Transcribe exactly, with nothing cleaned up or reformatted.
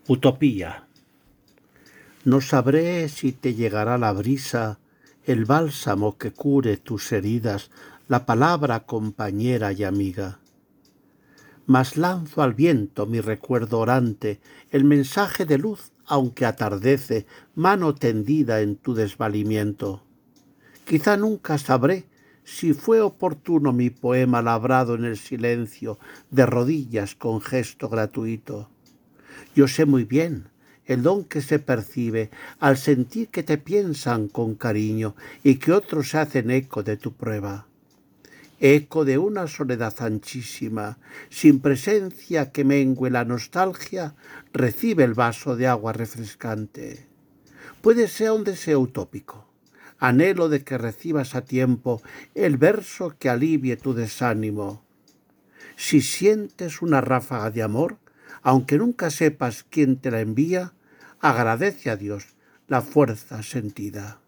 Utopía. No sabré si te llegará la brisa, el bálsamo que cure tus heridas, la palabra compañera y amiga. Mas lanzo al viento mi recuerdo orante, el mensaje de luz, aunque atardece, mano tendida en tu desvalimiento. Quizá nunca sabré si fue oportuno mi poema labrado en el silencio, de rodillas con gesto gratuito. Yo sé muy bien el don que se percibe al sentir que te piensan con cariño y que otros se hacen eco de tu prueba. Eco de una soledad anchísima, sin presencia que mengue la nostalgia, recibe el vaso de agua refrescante. Puede ser un deseo utópico, anhelo de que recibas a tiempo el verso que alivie tu desánimo. Si sientes una ráfaga de amor, aunque nunca sepas quién te la envía, agradece a Dios la fuerza sentida.